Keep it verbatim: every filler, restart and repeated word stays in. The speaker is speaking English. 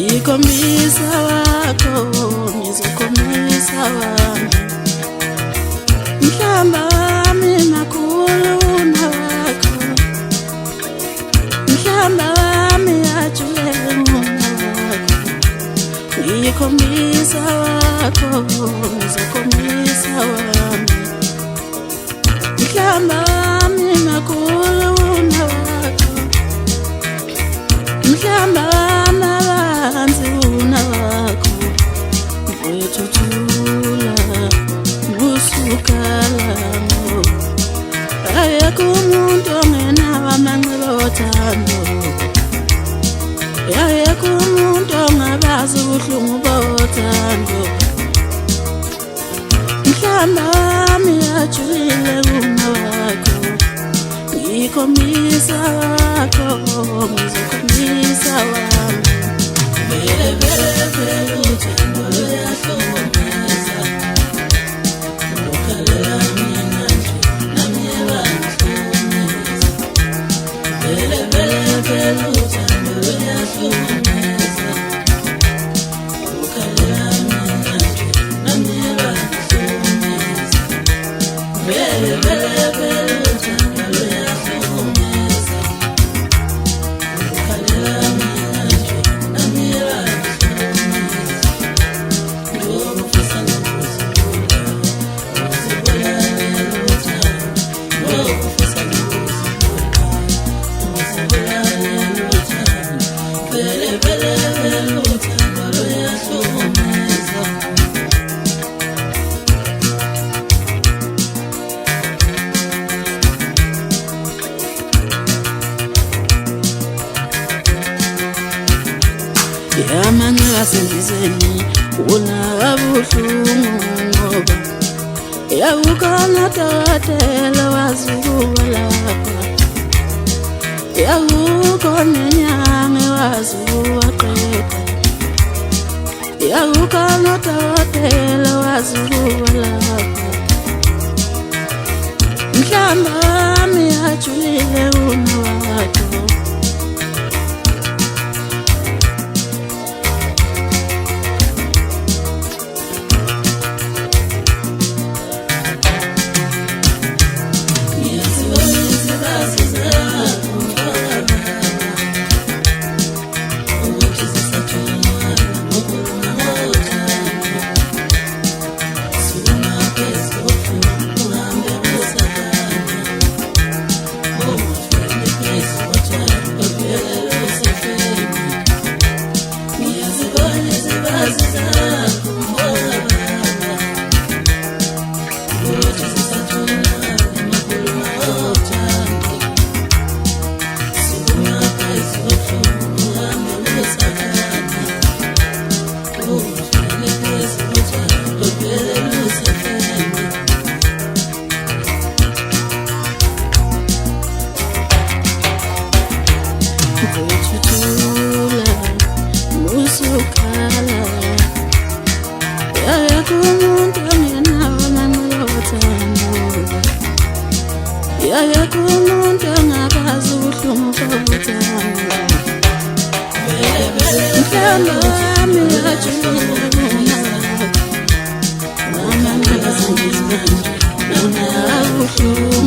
ngikhombisa wakho ngizokhombisa wami mhlamba wami makhulu nawakho mhlamba wami ajule nawakho ngikhombisa wakho ngizokhombisa wami mhlamba wami makhulu nawakho mhlamba wami abanzi unawakho mfowethuthula musukalamo ayekho umuntu ongenawo amanxeba othando ayekho umuntu ongabazi ubuhlungu bothando mhlamba wami ajulile kunawakho ngikhombisa wakho ngizokhombisa wami vele vele vele uthando luyahlukumeza ukhalela mina nje nami yabangihlukumeza vele vele vele uthando luyahlukumeza ukhalela mina nje nami yabangihlukumeza vele vele vele uthando luyahlukumeza ukhalela mina nje nami yabangihlukumeza ngiyokufisa ngokuzibula ngokuzibula lelo thando ngiyokufisa ngokuzibula ngokuzibula lelo thando vele vele vele uthando luyahlukumeza yamanxeba sendizeni unabuhlungu ngoba yawukhona dokotela wazi ukuwalapha yawukhona nyanga wazi ukuwaqeda yawukhona dokotela wazi ukuwalapha mhlamba wami ajulile unawakho mfowethuthula musukala ayekho umuntu ongenawo amanxeba othando ayekho umuntu ongabazi ubuhlungu bothando mhlamba wami ajulile kunawakho amanxeba sendizeni unabuhlungu